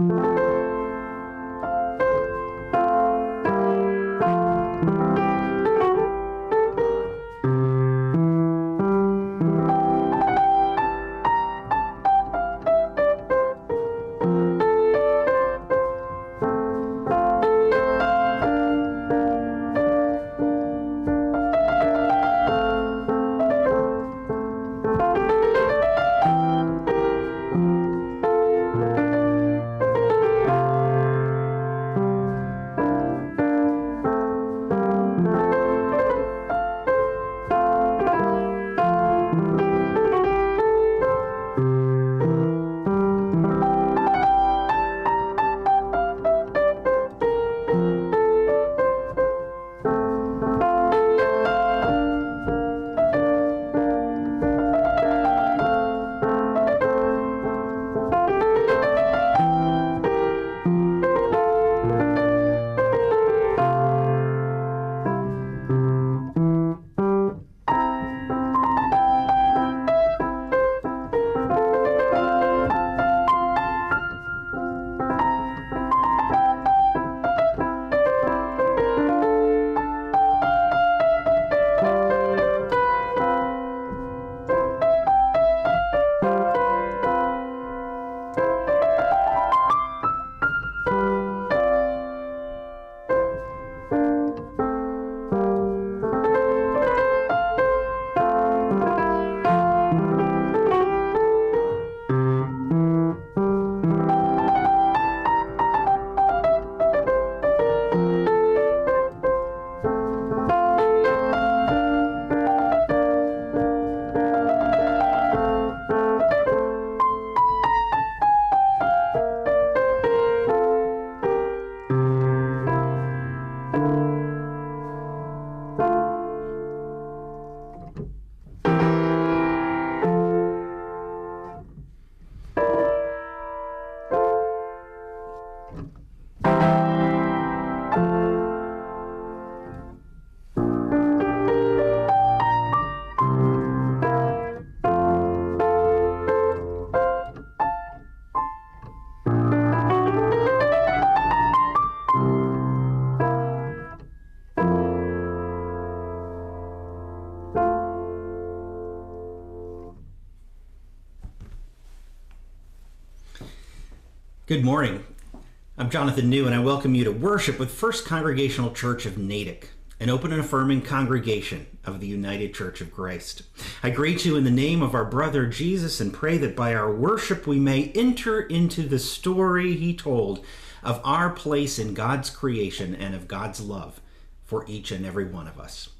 Good morning. I'm Jonathan New, and I welcome you to worship with First Congregational Church of Natick, an open and affirming congregation of the United Church of Christ. I greet you in the name of our brother Jesus and pray that by our worship we may enter into the story he told of our place in God's creation and of God's love for each and every one of us.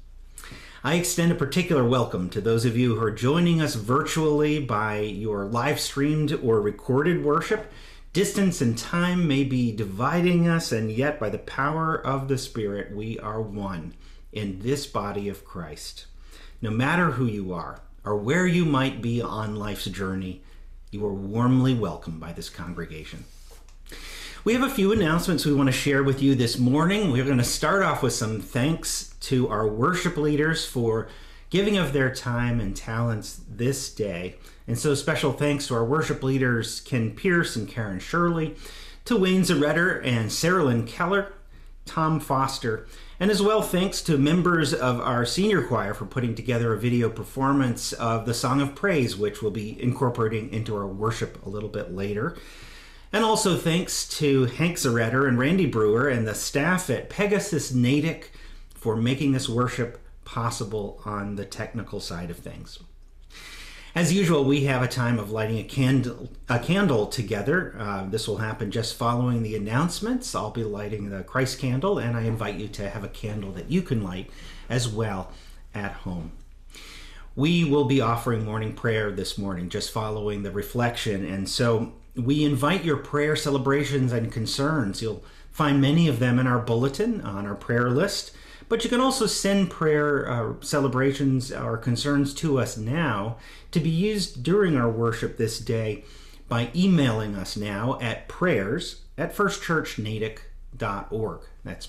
I extend a particular welcome to those of you who are joining us virtually by your live streamed or recorded worship. Distance and time may be dividing us, and yet by the power of the Spirit, we are one in this body of Christ. No matter who you are or where you might be on life's journey, you are warmly welcomed by this congregation. We have a few announcements we want to share with you this morning. We're going to start off with some thanks to our worship leaders for giving of their time and talents this day. And so special thanks to our worship leaders, Ken Pierce and Karen Shirley, to Wayne Zaretter and Sarah Lynn Keller, Tom Foster, and as well thanks to members of our senior choir for putting together a video performance of the Song of Praise, which we'll be incorporating into our worship a little bit later. And also thanks to Hank Zaretter and Randy Brewer and the staff at Pegasus Natick for making this worship possible on the technical side of things. As usual, we have a time of lighting a candle together. This will happen just following the announcements. I'll be lighting the Christ candle, and I invite you to have a candle that you can light as well at home. We will be offering morning prayer this morning, just following the reflection, and so we invite your prayer celebrations and concerns. You'll find many of them in our bulletin on our prayer list. But you can also send prayer celebrations or concerns to us now to be used during our worship this day by emailing us now at prayers@firstchurchnatick.org. That's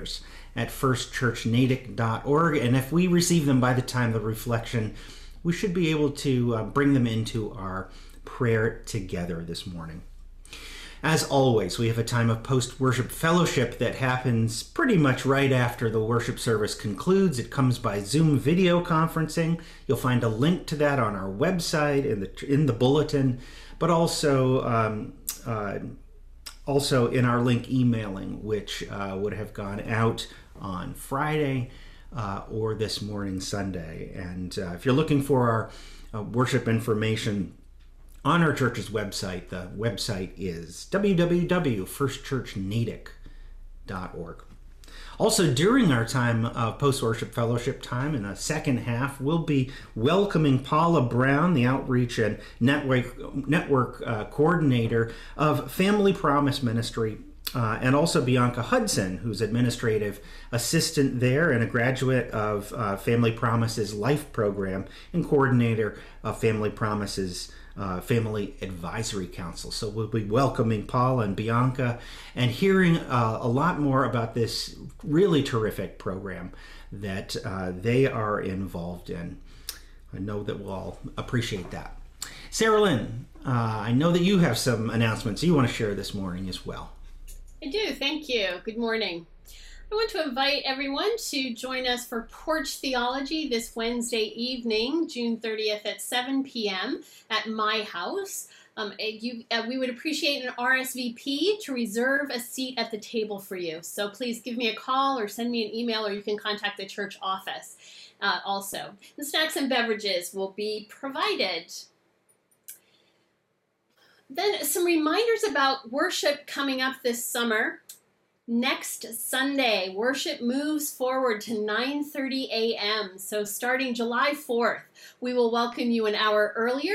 prayers@firstchurchnatick.org. And if we receive them by the time of the reflection, we should be able to bring them into our prayer together this morning. As always, we have a time of post-worship fellowship that happens pretty much right after the worship service concludes. It comes by Zoom video conferencing. You'll find a link to that on our website in the bulletin, but also in our link emailing, which would have gone out on Friday or this morning, Sunday. And if you're looking for our worship information on our church's website, the website is www.firstchurchnatick.org. Also, during our time of post-worship fellowship time in the second half, we'll be welcoming Paula Brown, the Outreach and Network Coordinator of Family Promise Ministry, and also Bianca Hudson, who's Administrative Assistant there and a graduate of Family Promise's Life Program and Coordinator of Family Promise's Family Advisory Council. So we'll be welcoming Paula and Bianca and hearing a lot more about this really terrific program that they are involved in. I know that we'll all appreciate that. Sarah Lynn, I know that you have some announcements you want to share this morning as well. I do, thank you. Good morning. I want to invite everyone to join us for Porch Theology this Wednesday evening, June 30th at 7 p.m. at my house. We would appreciate an RSVP to reserve a seat at the table for you. So please give me a call or send me an email, or you can contact the church office also. The snacks and beverages will be provided. Then some reminders about worship coming up this summer. Next Sunday, worship moves forward to 9:30 a.m. So starting July 4th, we will welcome you an hour earlier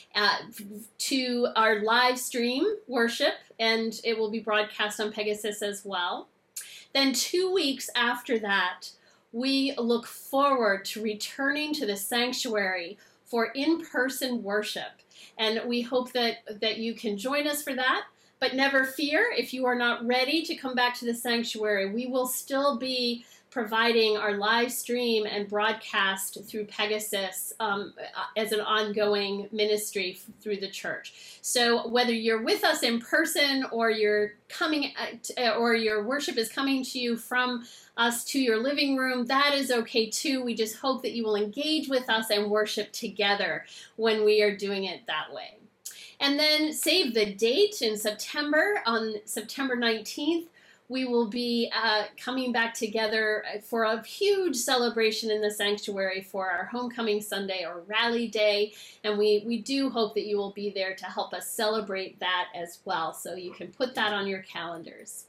to our live stream worship, and it will be broadcast on Pegasus as well. Then 2 weeks after that, we look forward to returning to the sanctuary for in-person worship. And we hope that you can join us for that. But never fear, if you are not ready to come back to the sanctuary, we will still be providing our live stream and broadcast through Pegasus as an ongoing ministry through the church. So whether you're with us in person or you're coming or your worship is coming to you from us to your living room, that is okay too. We just hope that you will engage with us and worship together when we are doing it that way. And then save the date in September. On September 19th, we will be coming back together for a huge celebration in the sanctuary for our Homecoming Sunday or Rally Day. And we do hope that you will be there to help us celebrate that as well. So you can put that on your calendars.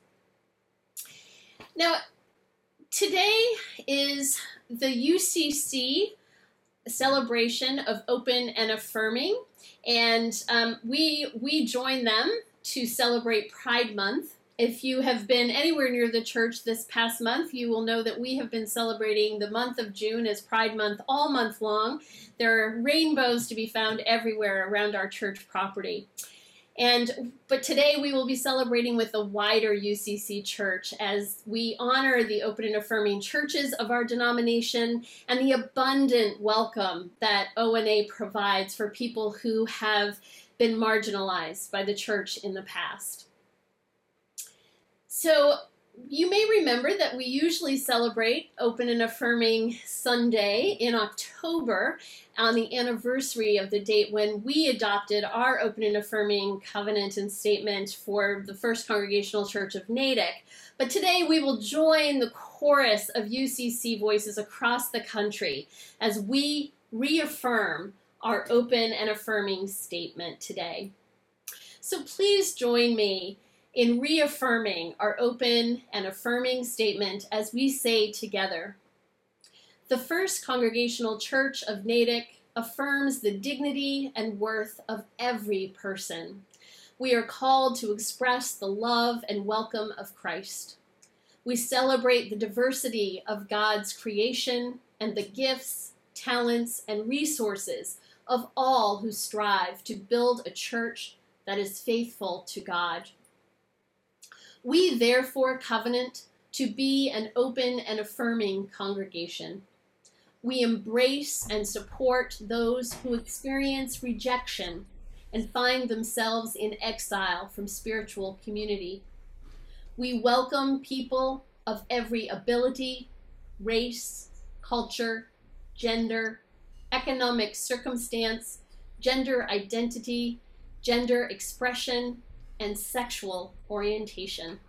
Now, today is the UCC celebration of Open and Affirming. And we join them to celebrate Pride Month. If you have been anywhere near the church this past month, you will know that we have been celebrating the month of June as Pride Month all month long. There are rainbows to be found everywhere around our church property. But today we will be celebrating with the wider UCC church as we honor the open and affirming churches of our denomination and the abundant welcome that ONA provides for people who have been marginalized by the church in the past. So you may remember that we usually celebrate Open and Affirming Sunday in October on the anniversary of the date when we adopted our Open and Affirming covenant and statement for the First Congregational Church of Natick. But today we will join the chorus of UCC voices across the country as we reaffirm our Open and Affirming statement today. So please join me in reaffirming our open and affirming statement as we say together. The First Congregational Church of Natick affirms the dignity and worth of every person. We are called to express the love and welcome of Christ. We celebrate the diversity of God's creation and the gifts, talents, and resources of all who strive to build a church that is faithful to God. We therefore covenant to be an open and affirming congregation. We embrace and support those who experience rejection and find themselves in exile from spiritual community. We welcome people of every ability, race, culture, gender, economic circumstance, gender identity, gender expression, and sexual orientation.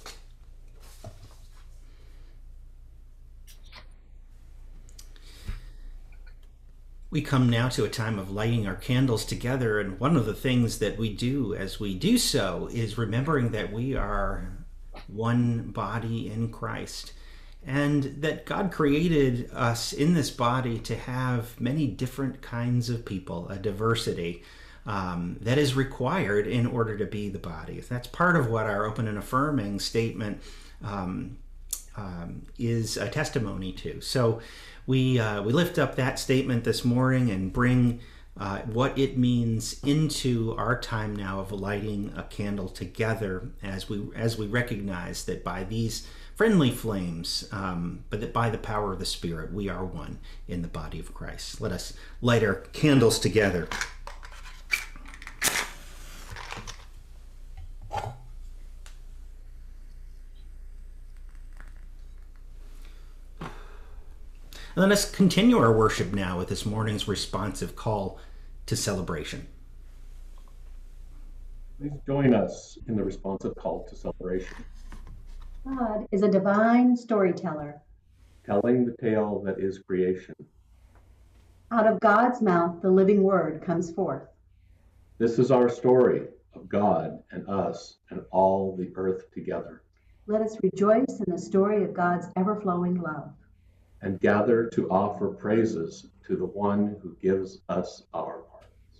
We come now to a time of lighting our candles together, and one of the things that we do as we do so is remembering that we are one body in Christ, and that God created us in this body to have many different kinds of people, a diversity that is required in order to be the body. That's part of what our open and affirming statement is a testimony to. So we lift up that statement this morning and bring what it means into our time now of lighting a candle together as we recognize that by these friendly flames, but that by the power of the Spirit, we are one in the body of Christ. Let us light our candles together. And let us continue our worship now with this morning's responsive call to celebration. Please join us in the responsive call to celebration. God is a divine storyteller. Telling the tale that is creation. Out of God's mouth, the living word comes forth. This is our story of God and us and all the earth together. Let us rejoice in the story of God's ever-flowing love. And gather to offer praises to the one who gives us our pardons.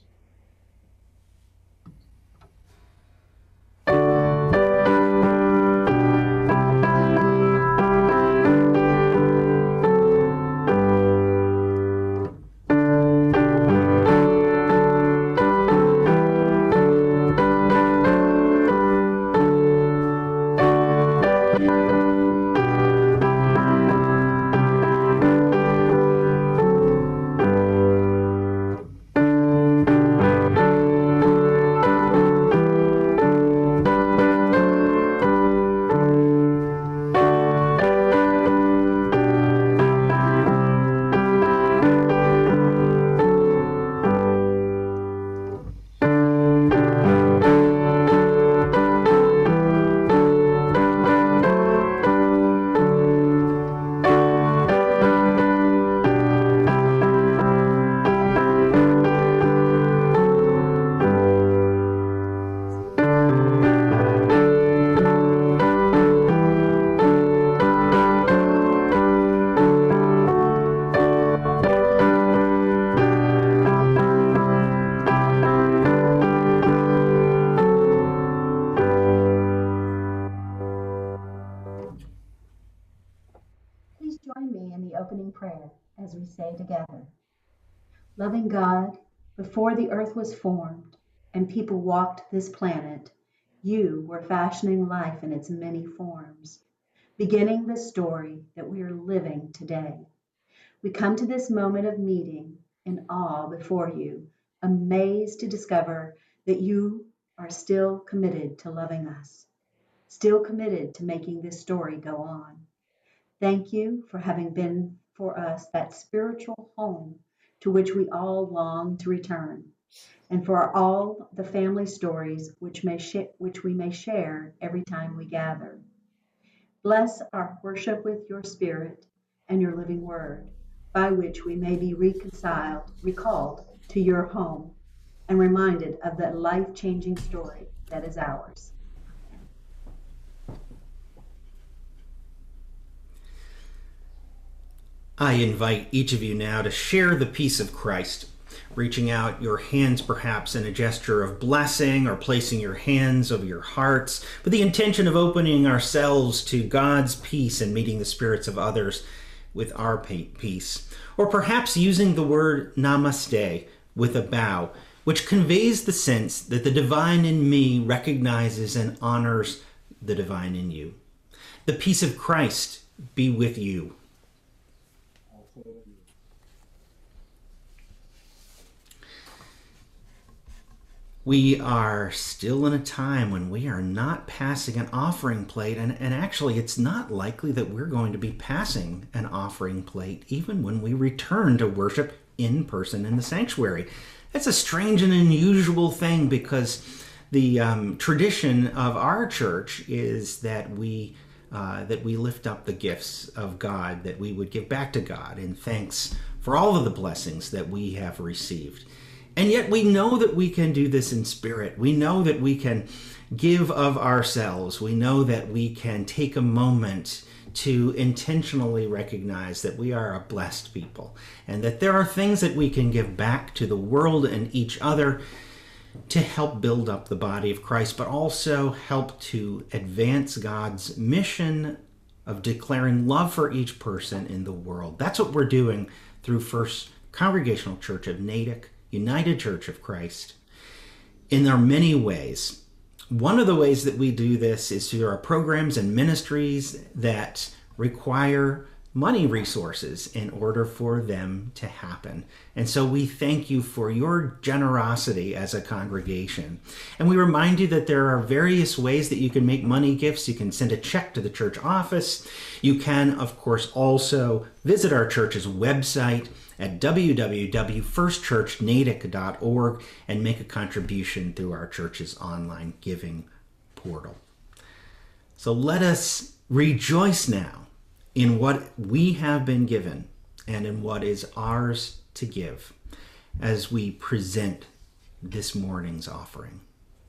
Prayer as we say together. Loving God, before the earth was formed and people walked this planet, you were fashioning life in its many forms, beginning the story that we are living today. We come to this moment of meeting in awe before you, amazed to discover that you are still committed to loving us, still committed to making this story go on. Thank you for having been for us that spiritual home to which we all long to return, and for all the family stories which we may share every time we gather. Bless our worship with your Spirit and your living word, by which we may be recalled to your home, and reminded of that life-changing story that is ours. I invite each of you now to share the peace of Christ, reaching out your hands perhaps in a gesture of blessing or placing your hands over your hearts with the intention of opening ourselves to God's peace and meeting the spirits of others with our peace. Or perhaps using the word namaste with a bow, which conveys the sense that the divine in me recognizes and honors the divine in you. The peace of Christ be with you. We are still in a time when we are not passing an offering plate, and actually it's not likely that we're going to be passing an offering plate even when we return to worship in person in the sanctuary. That's a strange and unusual thing, because the tradition of our church is that we lift up the gifts of God, that we would give back to God in thanks for all of the blessings that we have received. And yet we know that we can do this in spirit. We know that we can give of ourselves. We know that we can take a moment to intentionally recognize that we are a blessed people, and that there are things that we can give back to the world and each other to help build up the body of Christ, but also help to advance God's mission of declaring love for each person in the world. That's what we're doing through First Congregational Church of Natick, United Church of Christ. And there are many ways. One of the ways that we do this is through our programs and ministries that require money resources in order for them to happen. And so we thank you for your generosity as a congregation. And we remind you that there are various ways that you can make money gifts. You can send a check to the church office. You can, of course, also visit our church's website at www.firstchurchnatick.org and make a contribution through our church's online giving portal. So let us rejoice now in what we have been given and in what is ours to give as we present this morning's offering.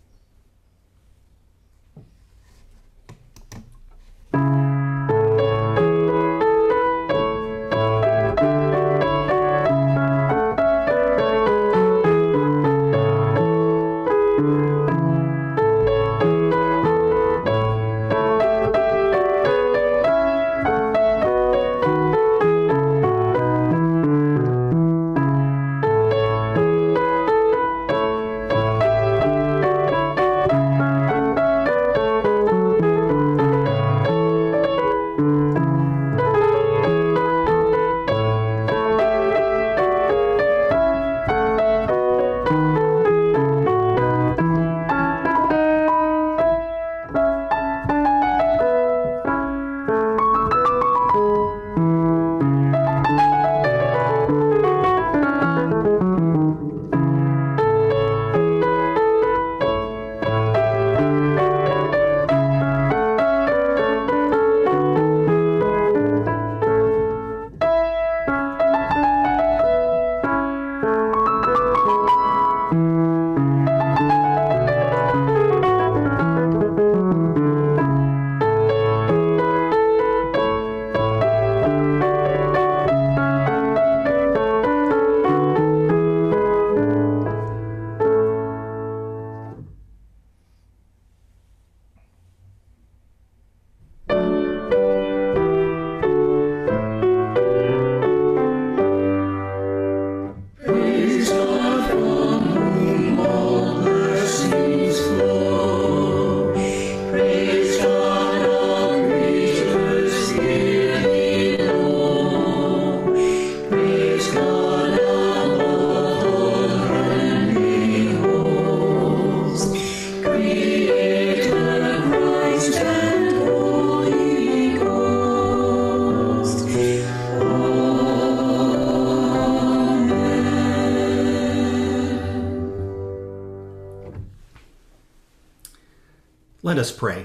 Let us pray.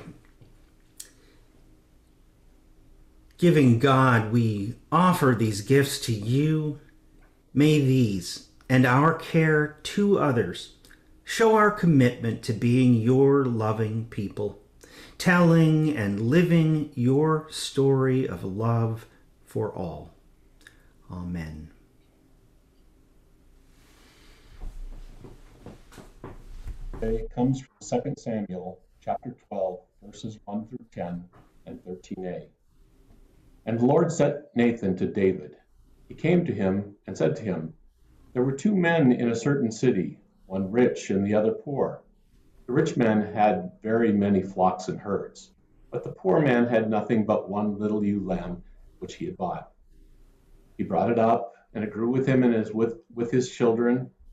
Giving God, we offer these gifts to you. May these and our care to others show our commitment to being your loving people, telling and living your story of love for all. Amen. Today comes from 2 Samuel chapter 12, verses 1 through 10 and 13a. And the Lord sent Nathan to David. He came to him and said to him, There were two men in a certain city, one rich and the other poor. The rich man had very many flocks and herds, but the poor man had nothing but one little ewe lamb which he had bought. He brought it up, and it grew with him and with his children.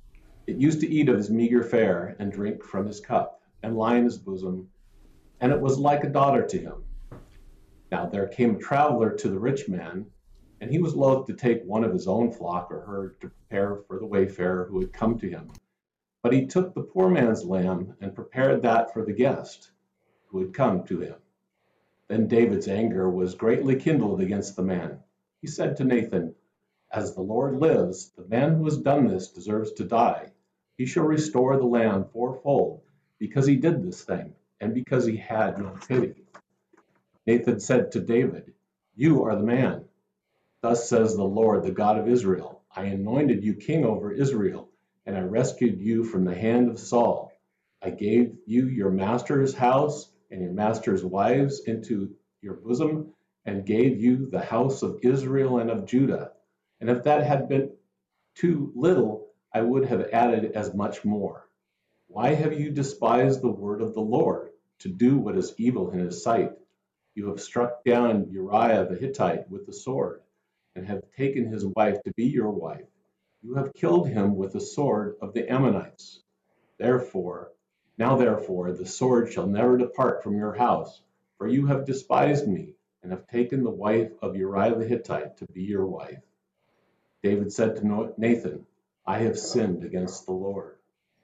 It used to eat of his meager fare and drink from his cup and lie in his bosom, and it was like a daughter to him. Now there came a traveler to the rich man, and he was loath to take one of his own flock or herd to prepare for the wayfarer who had come to him. But he took the poor man's lamb and prepared that for the guest who had come to him. Then David's anger was greatly kindled against the man. He said to Nathan, "As the Lord lives, the man who has done this deserves to die. He shall restore the lamb fourfold, because he did this thing, and because he had no pity." Nathan said to David, "You are the man. Thus says the Lord, the God of Israel, I anointed you king over Israel, and I rescued you from the hand of Saul. I gave you your master's house and your master's wives into your bosom, and gave you the house of Israel and of Judah. And if that had been too little, I would have added as much more. Why have you despised the word of the Lord, to do what is evil in his sight? You have struck down Uriah the Hittite with the sword, and have taken his wife to be your wife. You have killed him with the sword of the Ammonites. Therefore, the sword shall never depart from your house, for you have despised me, and have taken the wife of Uriah the Hittite to be your wife." David said to Nathan, "I have sinned against the Lord."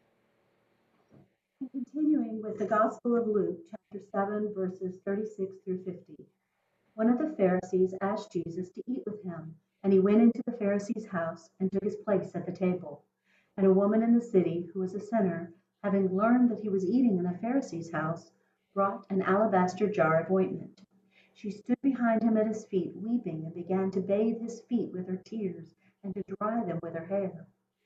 And continuing with the Gospel of Luke, chapter 7, verses 36 through 50. One of the Pharisees asked Jesus to eat with him, and he went into the Pharisee's house and took his place at the table. And a woman in the city, who was a sinner, having learned that he was eating in a Pharisee's house, brought an alabaster jar of ointment. She stood behind him at his feet, weeping, and began to bathe his feet with her tears and to dry them with her hair.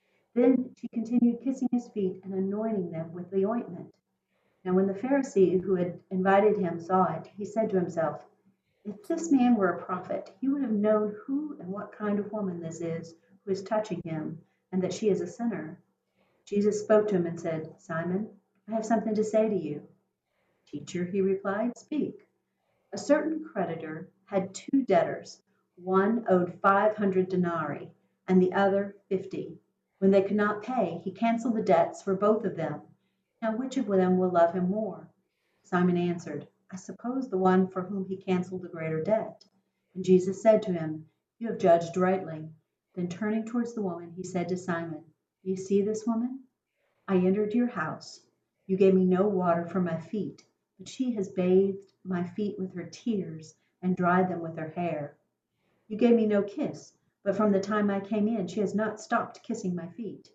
Then she continued kissing his feet and anointing them with the ointment. Now when the Pharisee who had invited him saw it, he said to himself, "If this man were a prophet, he would have known who and what kind of woman this is who is touching him, and that she is a sinner." Jesus spoke to him and said, "Simon, I have something to say to you." "Teacher," he replied, "speak." A certain creditor had two debtors. One owed 500 denarii and the other 50. When they could not pay, he canceled the debts for both of them. Now which of them will love him more? Simon answered, "I suppose the one for whom he canceled the greater debt." And Jesus said to him, "You have judged rightly." Then turning towards the woman, he said to Simon, "Do you see this woman? I entered your house. You gave me no water for my feet, but she has bathed my feet with her tears and dried them with her hair. You gave me no kiss, but from the time I came in, she has not stopped kissing my feet.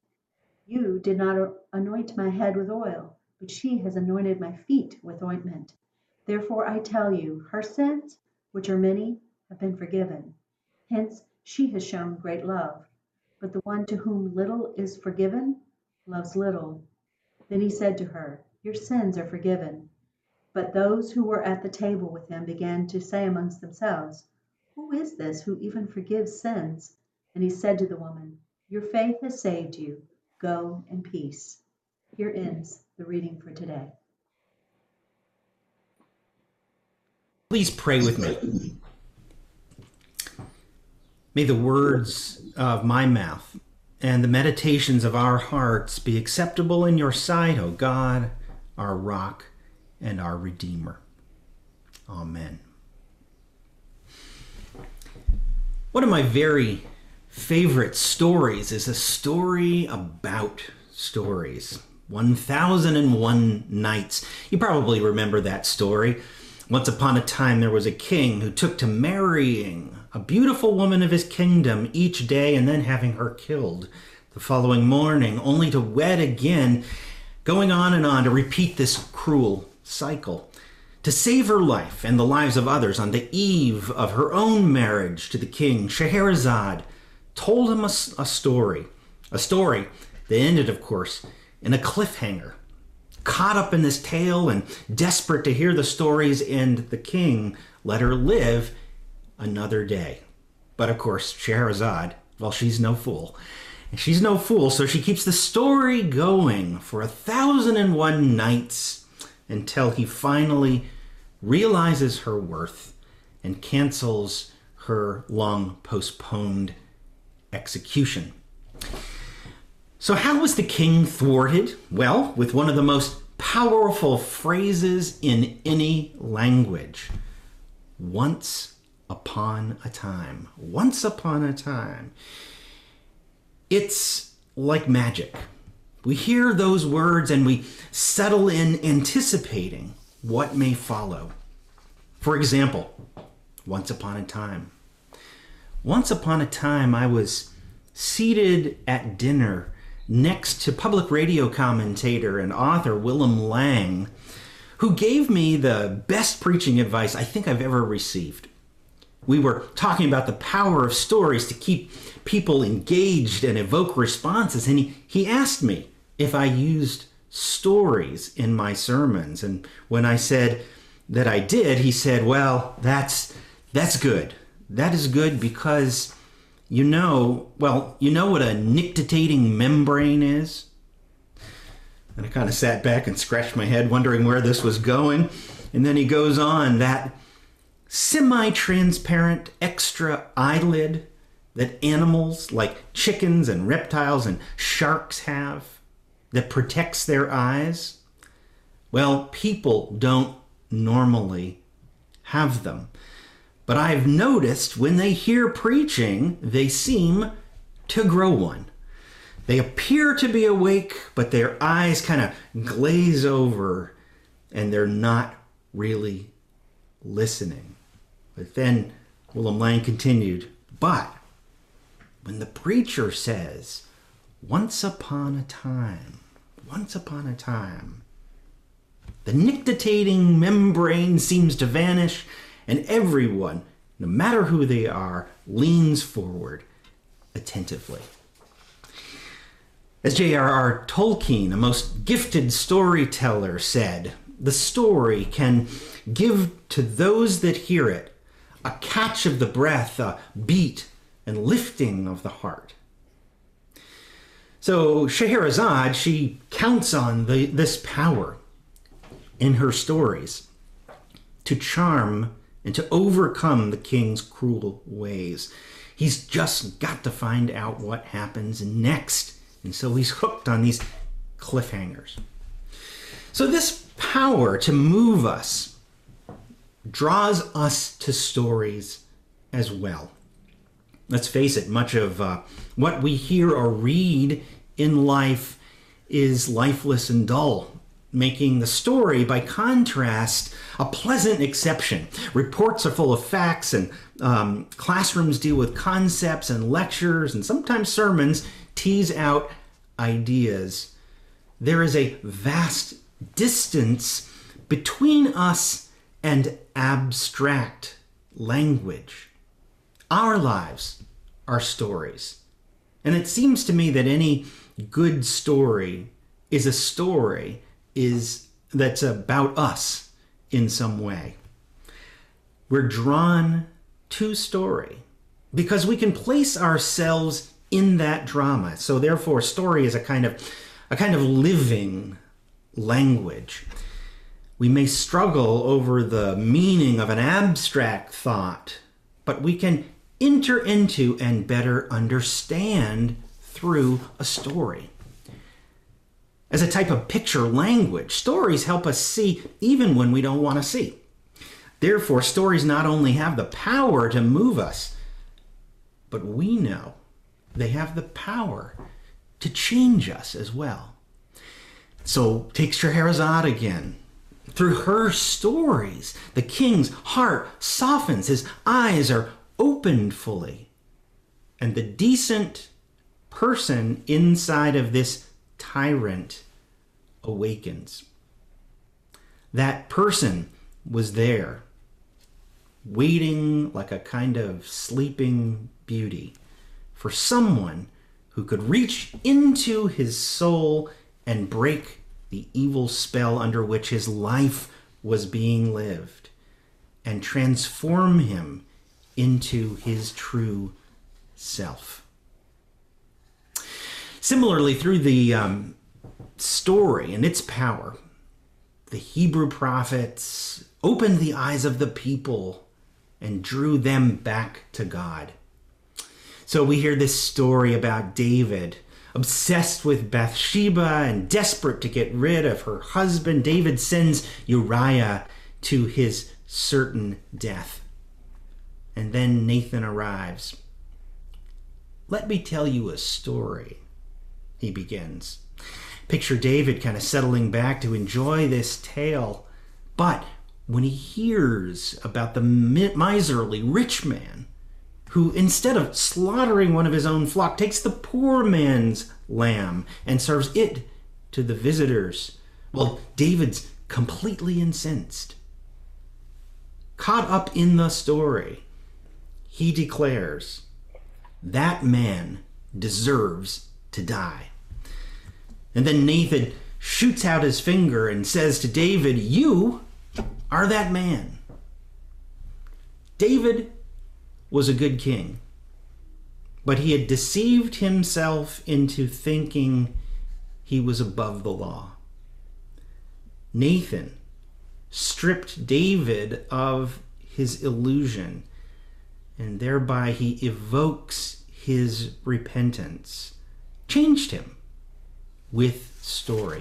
You did not anoint my head with oil, but she has anointed my feet with ointment. Therefore I tell you, her sins, which are many, have been forgiven. Hence she has shown great love. But the one to whom little is forgiven loves little." Then he said to her, "Your sins are forgiven." But those who were at the table with him began to say amongst themselves, "Who is this who even forgives sins?" And he said to the woman, "Your faith has saved you. Go in peace." Here ends the reading for today. Please pray with me. May the words of my mouth and the meditations of our hearts be acceptable in your sight, O God, our rock and our Redeemer. Amen. One of my very favorite stories is a story about stories. 1001 Nights. You probably remember that story. Once upon a time, there was a king who took to marrying a beautiful woman of his kingdom each day and then having her killed the following morning, only to wed again, going on and on to repeat this cruel cycle. To save her life and the lives of others on the eve of her own marriage to the king, Scheherazade told him a story that ended, of course, in a cliffhanger. Caught up in this tale and desperate to hear the story's end, the king let her live another day. But of course, Scheherazade, well, she's no fool. She's no fool, so she keeps the story going for 1001 nights until he finally realizes her worth and cancels her long postponed execution. So how was the king thwarted? Well, with one of the most powerful phrases in any language. Once upon a time. Once upon a time. It's like magic. We hear those words and we settle in anticipating what may follow. For example, once upon a time. Once upon a time, I was seated at dinner next to public radio commentator and author Willem Lang, who gave me the best preaching advice I think I've ever received. We were talking about the power of stories to keep people engaged and evoke responses, and he asked me if I used stories in my sermons. And when I said that I did, he said, well, that's good. That is good because you know what a nictitating membrane is? And I kind of sat back and scratched my head wondering where this was going. And then he goes on, that semi-transparent extra eyelid that animals like chickens and reptiles and sharks have that protects their eyes. Well, people don't normally have them. But I've noticed when they hear preaching, they seem to grow one. They appear to be awake, but their eyes kind of glaze over and they're not really listening. But then Willem Lang continued, but when the preacher says, once upon a time, the nictitating membrane seems to vanish and everyone, no matter who they are, leans forward attentively. As J.R.R. Tolkien, a most gifted storyteller, said, the story can give to those that hear it a catch of the breath, a beat and lifting of the heart. So Scheherazade, she counts on this power in her stories to charm and to overcome the king's cruel ways. He's just got to find out what happens next. And so he's hooked on these cliffhangers. So this power to move us draws us to stories as well. Let's face it, much of what we hear or read in life is lifeless and dull, making the story, by contrast, a pleasant exception. Reports are full of facts, and classrooms deal with concepts, and lectures and sometimes sermons tease out ideas. There is a vast distance between us and abstract language. Our lives are stories. And it seems to me that any good story is a story that's about us in some way. We're drawn to story because we can place ourselves in that drama. So therefore, story is a kind of living language. We may struggle over the meaning of an abstract thought, but we can enter into and better understand through a story. As a type of picture language, stories help us see even when we don't want to see. Therefore, stories not only have the power to move us, but we know they have the power to change us as well. So take Scheherazade again. Through her stories, the king's heart softens, his eyes are opened fully, and the decent person inside of this tyrant awakens. That person was there, waiting like a kind of sleeping beauty for someone who could reach into his soul and break the evil spell under which his life was being lived and transform him into his true self. Similarly, through the story and its power, the Hebrew prophets opened the eyes of the people and drew them back to God. So we hear this story about David, Obsessed with Bathsheba and desperate to get rid of her husband, David sends Uriah to his certain death. And then Nathan arrives. "Let me tell you a story," he begins. Picture David kind of settling back to enjoy this tale. But when he hears about the miserly rich man who, instead of slaughtering one of his own flock, takes the poor man's lamb and serves it to the visitors, well, David's completely incensed. Caught up in the story, he declares, "That man deserves to die." And then Nathan shoots out his finger and says to David, "You are that man." David was a good king, but he had deceived himself into thinking he was above the law. Nathan stripped David of his illusion, and thereby he evokes his repentance, changed him with story.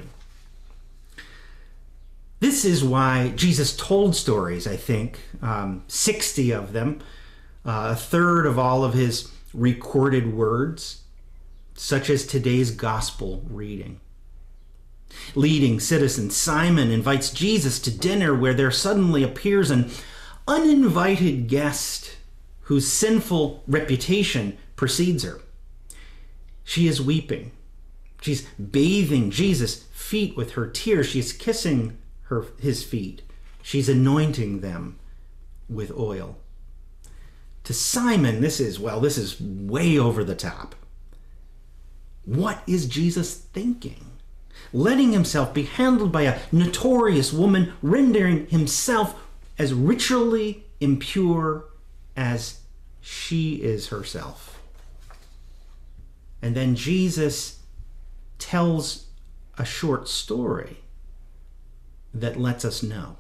This is why Jesus told stories, I think, 60 of them, a third of all of his recorded words, such as today's gospel reading. Leading citizen Simon invites Jesus to dinner, where there suddenly appears an uninvited guest whose sinful reputation precedes her. She is weeping. She's bathing Jesus' feet with her tears. She's kissing his feet. She's anointing them with oil. To Simon, this is way over the top. What is Jesus thinking? Letting himself be handled by a notorious woman, rendering himself as ritually impure as she is herself. And then Jesus tells a short story that lets us know.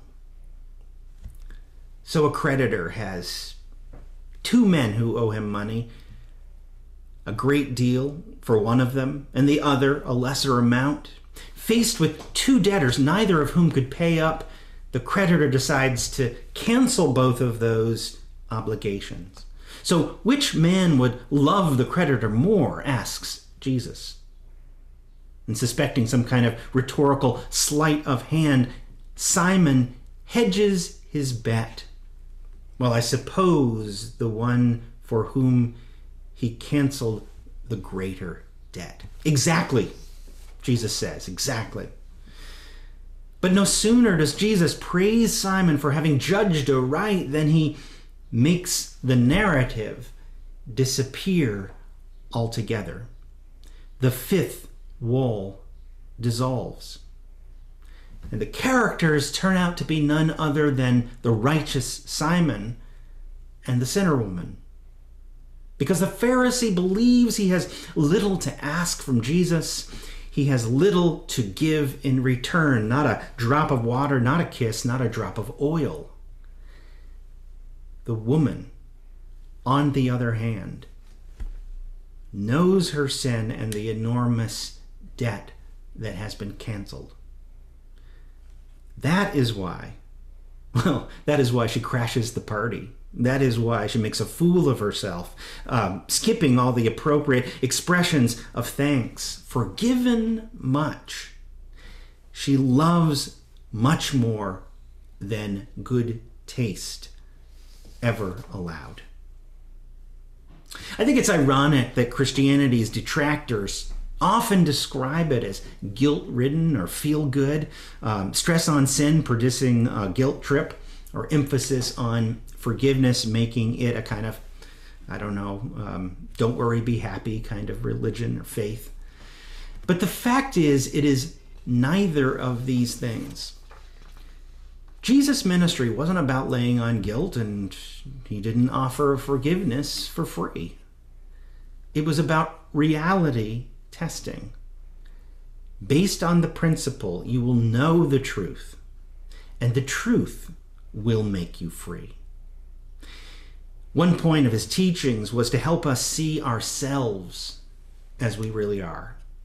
So a creditor has two men who owe him money, a great deal for one of them, and the other a lesser amount. Faced with two debtors, neither of whom could pay up, the creditor decides to cancel both of those obligations. So which man would love the creditor more, asks Jesus. And suspecting some kind of rhetorical sleight of hand, Simon hedges his bet. Well, I suppose the one for whom he canceled the greater debt. Exactly, Jesus says, exactly. But no sooner does Jesus praise Simon for having judged aright than he makes the narrative disappear altogether. The fifth wall dissolves. And the characters turn out to be none other than the righteous Simon and the sinner woman. Because the Pharisee believes he has little to ask from Jesus, he has little to give in return. Not a drop of water, not a kiss, not a drop of oil. The woman, on the other hand, knows her sin and the enormous debt that has been canceled. That is why she crashes the party. That is why she makes a fool of herself, skipping all the appropriate expressions of thanks. Forgiven much, she loves much more than good taste ever allowed. I think it's ironic that Christianity's detractors often describe it as guilt-ridden or feel-good, stress on sin producing a guilt trip, or emphasis on forgiveness making it a kind of, don't worry, be happy kind of religion or faith. But the fact is, it is neither of these things. Jesus' ministry wasn't about laying on guilt, and he didn't offer forgiveness for free. It was about reality testing. Based on the principle, you will know the truth, and the truth will make you free. One point of his teachings was to help us see ourselves as we really are.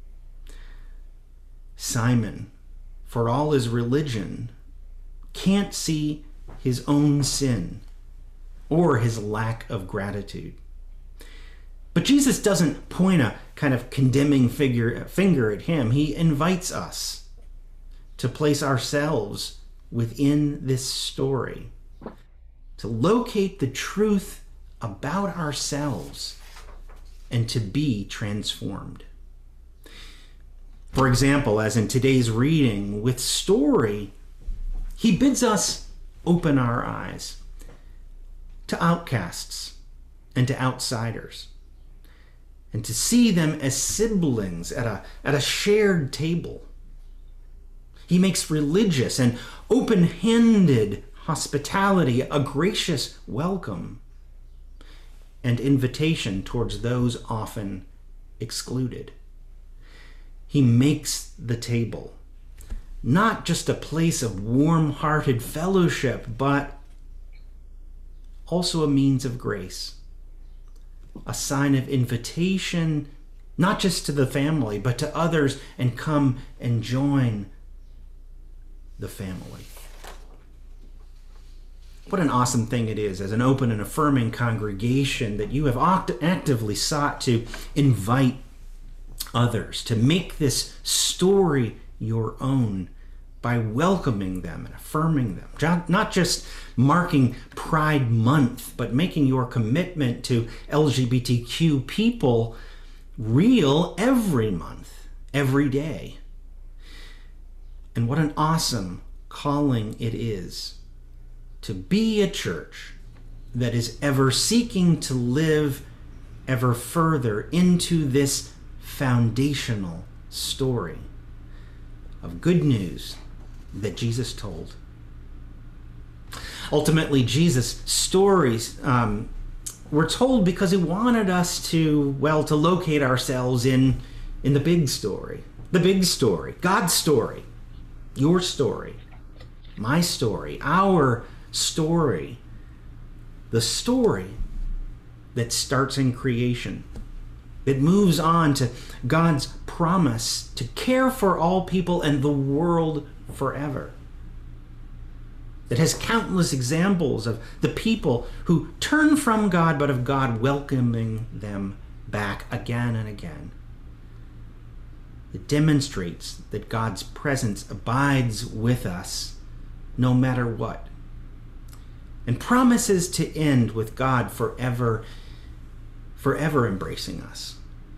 Simon, for all his religion, can't see his own sin or his lack of gratitude. But Jesus doesn't point a kind of condemning finger at him. He invites us to place ourselves within this story, to locate the truth about ourselves and to be transformed. For example, as in today's reading, with story, he bids us open our eyes to outcasts and to outsiders, and to see them as siblings at a shared table. He makes religious and open-handed hospitality a gracious welcome and invitation towards those often excluded. He makes the table not just a place of warm-hearted fellowship, but also a means of grace, a sign of invitation, not just to the family, but to others, and come and join the family. What an awesome thing it is as an open and affirming congregation that you have actively sought to invite others, to make this story your own by welcoming them and affirming them. Not just marking Pride Month, but making your commitment to LGBTQ people real every month, every day. And what an awesome calling it is to be a church that is ever seeking to live ever further into this foundational story of good news that Jesus told. Ultimately, Jesus' stories were told because he wanted us to locate ourselves in the big story. The big story, God's story, your story, my story, our story. The story that starts in creation, that moves on to God's promise to care for all people and the world forever. It has countless examples of the people who turn from God, but of God welcoming them back again and again. It demonstrates that God's presence abides with us no matter what, and promises to end with God forever embracing us.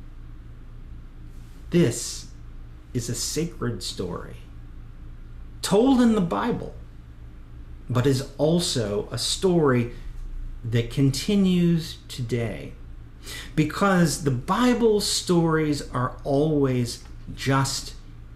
This is a sacred story told in the Bible, but is also a story that continues today, because the Bible stories are always just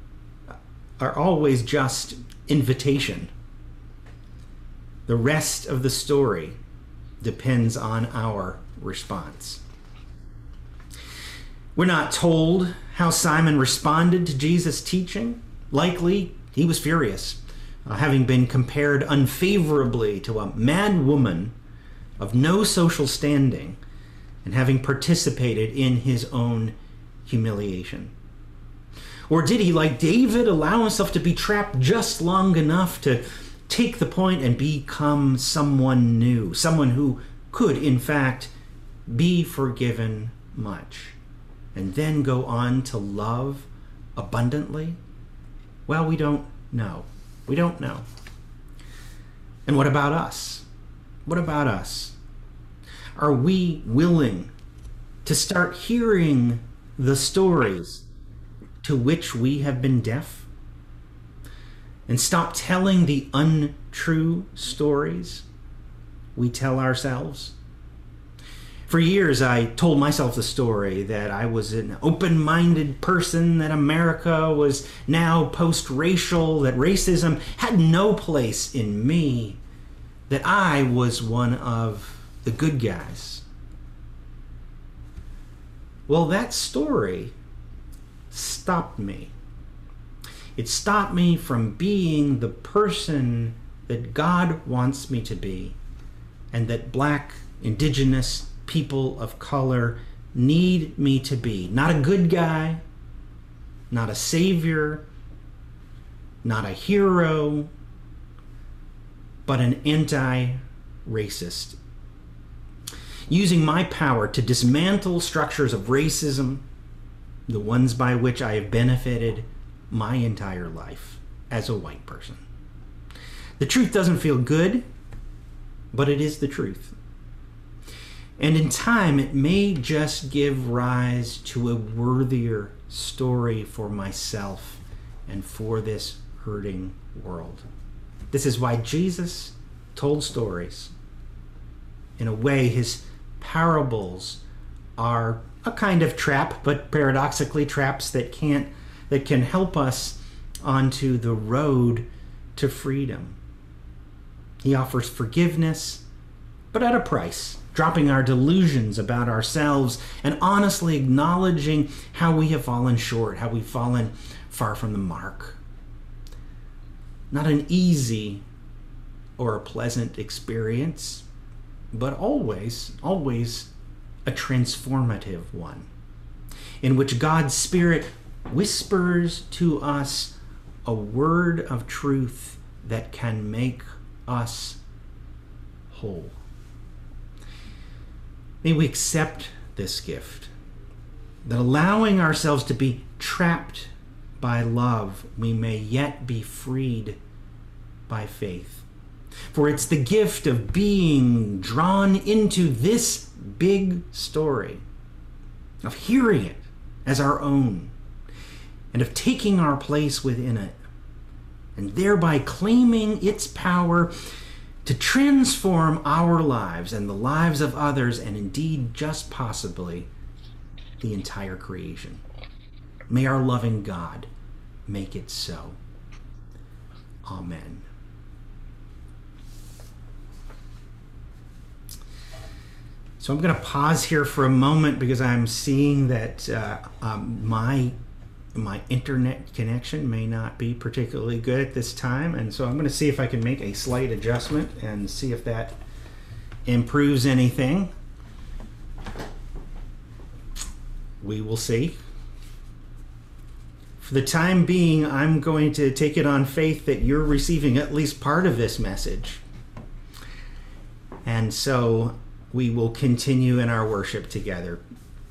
invitation. The rest of the story depends on our response. We're not told how Simon responded to Jesus' teaching. Likely, he was furious, having been compared unfavorably to a mad woman of no social standing and having participated in his own humiliation. Or did he, like David, allow himself to be trapped just long enough to take the point and become someone new, someone who could, in fact, be forgiven much, and then go on to love abundantly? Well, we don't know. We don't know. And what about us? What about us? Are we willing to start hearing the stories to which we have been deaf? And stop telling the untrue stories we tell ourselves? For years, I told myself the story that I was an open-minded person, that America was now post-racial, that racism had no place in me, that I was one of the good guys. Well, that story stopped me. It stopped me from being the person that God wants me to be, and that Black, Indigenous, people of color need me to be. Not a good guy, not a savior, not a hero, but an anti-racist. Using my power to dismantle structures of racism, the ones by which I have benefited my entire life as a white person. The truth doesn't feel good, but it is the truth. And in time, it may just give rise to a worthier story for myself and for this hurting world. This is why Jesus told stories. In a way, his parables are a kind of trap, but paradoxically traps that can help us onto the road to freedom. He offers forgiveness, but at a price, dropping our delusions about ourselves and honestly acknowledging how we have fallen short, how we've fallen far from the mark. Not an easy or a pleasant experience, but always a transformative one, in which God's Spirit whispers to us a word of truth that can make us whole. May we accept this gift, that allowing ourselves to be trapped by love, we may yet be freed by faith. For it's the gift of being drawn into this big story, of hearing it as our own, and of taking our place within it, and thereby claiming its power to transform our lives and the lives of others, and indeed, just possibly, the entire creation. May our loving God make it so. Amen. So I'm going to pause here for a moment because I'm seeing that my internet connection may not be particularly good at this time, and so I'm going to see if I can make a slight adjustment and see if that improves anything. We will see. For the time being, I'm going to take it on faith that you're receiving at least part of this message. And so we will continue in our worship together.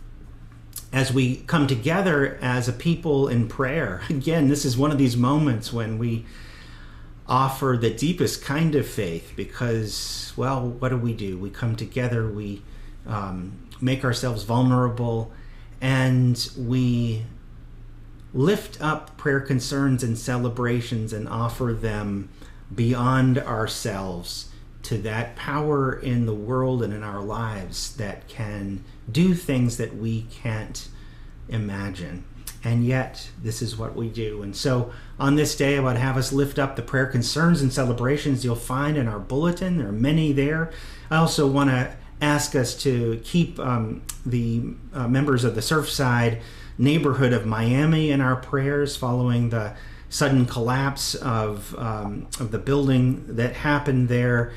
As we come together as a people in prayer, again, this is one of these moments when we offer the deepest kind of faith because, well, what do? We come together, we make ourselves vulnerable, and we lift up prayer concerns and celebrations and offer them beyond ourselves to that power in the world and in our lives that can do things that we can't imagine. And yet, this is what we do. And so on this day, I would have us lift up the prayer concerns and celebrations you'll find in our bulletin. There are many there. I also want to ask us to keep the members of the Surfside neighborhood of Miami in our prayers following the sudden collapse of the building that happened there,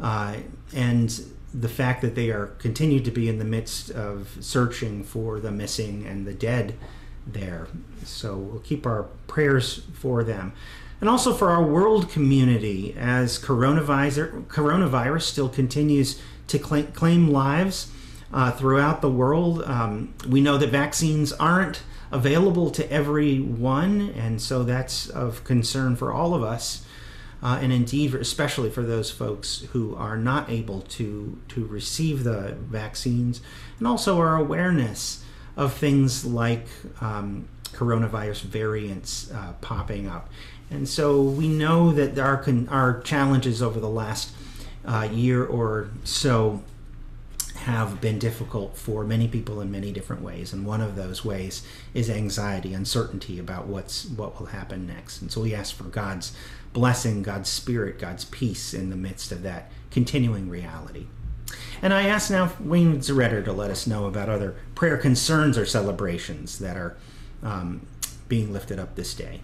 and the fact that they are continued to be in the midst of searching for the missing and the dead there. So we'll keep our prayers for them. And also for our world community as coronavirus still continues to claim lives throughout the world. We know that vaccines aren't available to everyone, and so that's of concern for all of us. And indeed, especially for those folks who are not able to receive the vaccines, and also our awareness of things like coronavirus variants popping up. And so we know that our challenges over the last year or so have been difficult for many people in many different ways, and one of those ways is anxiety, uncertainty about what will happen next. And so we ask for God's blessing, God's Spirit, God's peace in the midst of that continuing reality. And I ask now Wayne Zaretter to let us know about other prayer concerns or celebrations that are being lifted up this day.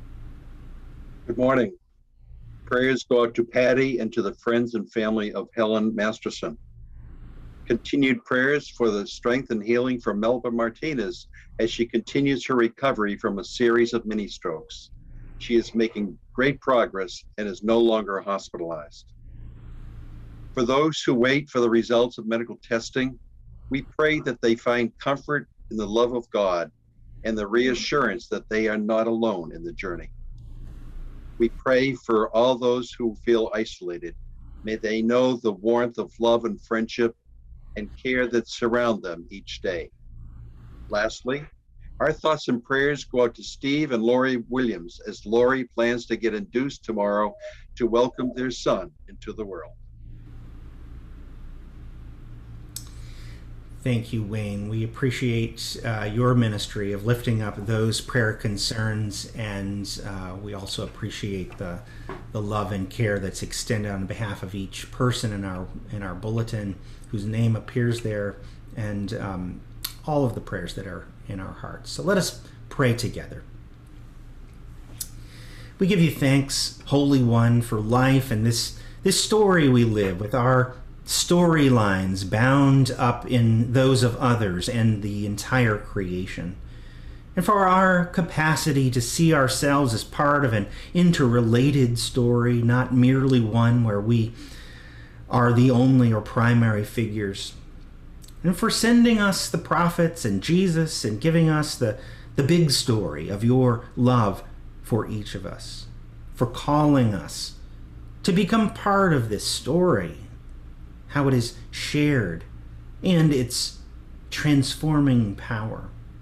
Good morning. Prayers go out to Patty and to the friends and family of Helen Masterson. Continued prayers for the strength and healing for Melba Martinez as she continues her recovery from a series of mini strokes. She is making great progress and is no longer hospitalized. For those who wait for the results of medical testing, we pray that they find comfort in the love of God and the reassurance that they are not alone in the journey. We pray for all those who feel isolated. May they know the warmth of love and friendship and care that surround them each day. Lastly, our thoughts and prayers go out to Steve and Lori Williams as Lori plans to get induced tomorrow to welcome their son into the world. Thank you, Wayne. We appreciate your ministry of lifting up those prayer concerns, and we also appreciate the love and care that's extended on behalf of each person in our bulletin whose name appears there, and all of the prayers that are in our hearts. So let us pray together. We give you thanks, Holy One, for life and this story we live with, our storylines bound up in those of others and the entire creation, and for our capacity to see ourselves as part of an interrelated story, not merely one where we are the only or primary figures, and for sending us the prophets and Jesus and giving us the big story of your love for each of us, for calling us to become part of this story, how it is shared, and its transforming power.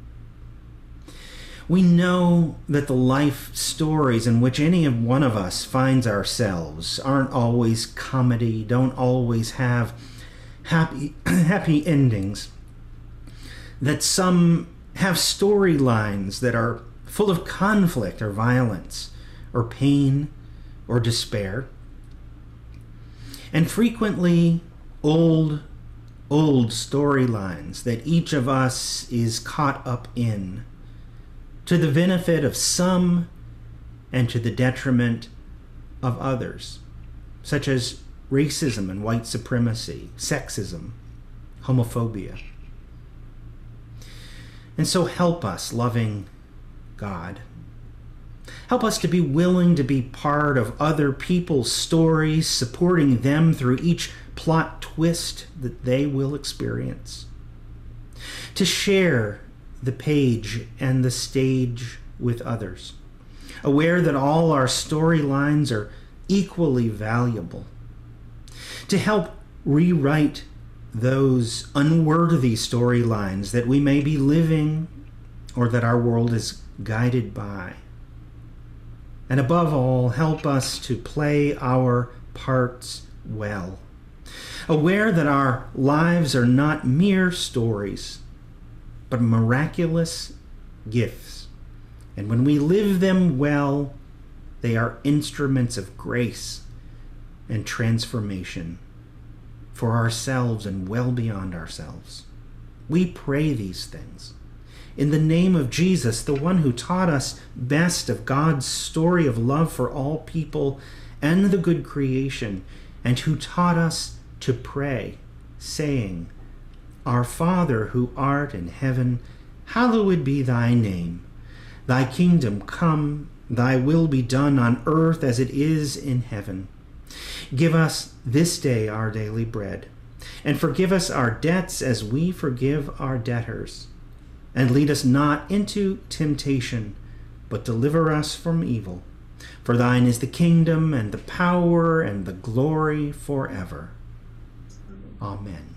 We know that the life stories in which any one of us finds ourselves aren't always comedy, don't always have happy endings, that some have storylines that are full of conflict or violence or pain or despair, and frequently old storylines that each of us is caught up in, to the benefit of some and to the detriment of others, such as racism and white supremacy, sexism, homophobia. And so help us, loving God. Help us to be willing to be part of other people's stories, supporting them through each plot twist that they will experience. To share the page and the stage with others, aware that all our storylines are equally valuable. To help rewrite those unworthy storylines that we may be living or that our world is guided by. And above all, help us to play our parts well, aware that our lives are not mere stories, but miraculous gifts. And when we live them well, they are instruments of grace and transformation for ourselves and well beyond ourselves. We pray these things in the name of Jesus, the one who taught us best of God's story of love for all people and the good creation, and who taught us to pray, saying, Our Father who art in heaven, hallowed be thy name. Thy kingdom come, thy will be done on earth as it is in heaven. Give us this day our daily bread, and forgive us our debts as we forgive our debtors. And lead us not into temptation, but deliver us from evil. For thine is the kingdom and the power and the glory forever. Amen.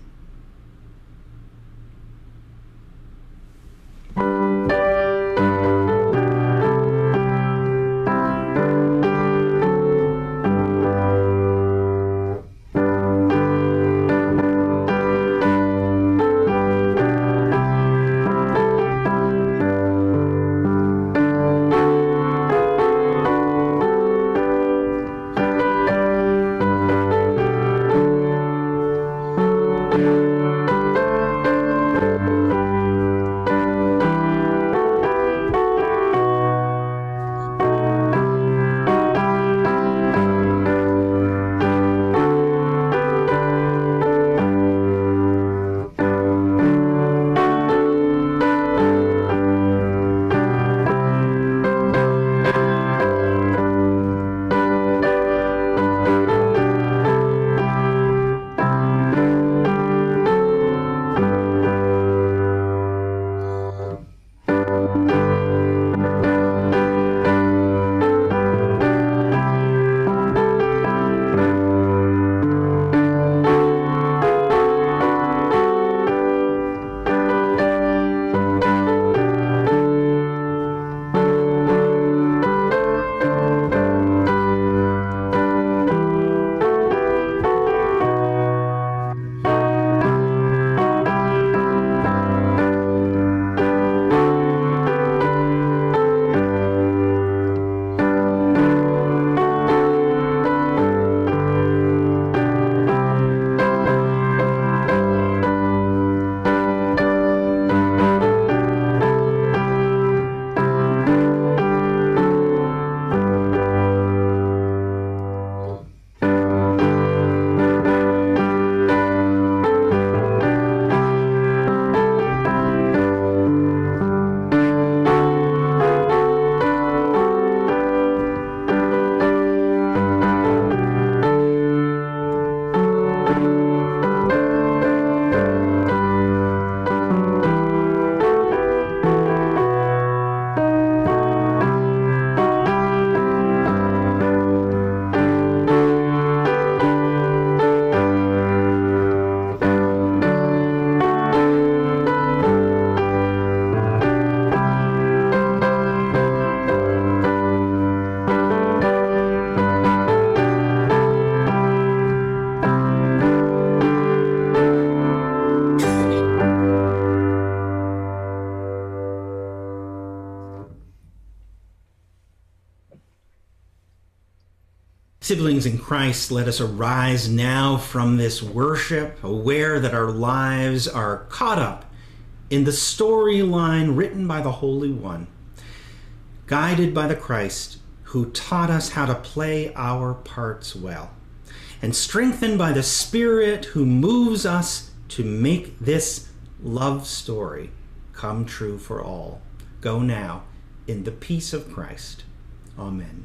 Siblings in Christ, let us arise now from this worship, aware that our lives are caught up in the storyline written by the Holy One, guided by the Christ who taught us how to play our parts well, and strengthened by the Spirit who moves us to make this love story come true for all. Go now in the peace of Christ. Amen.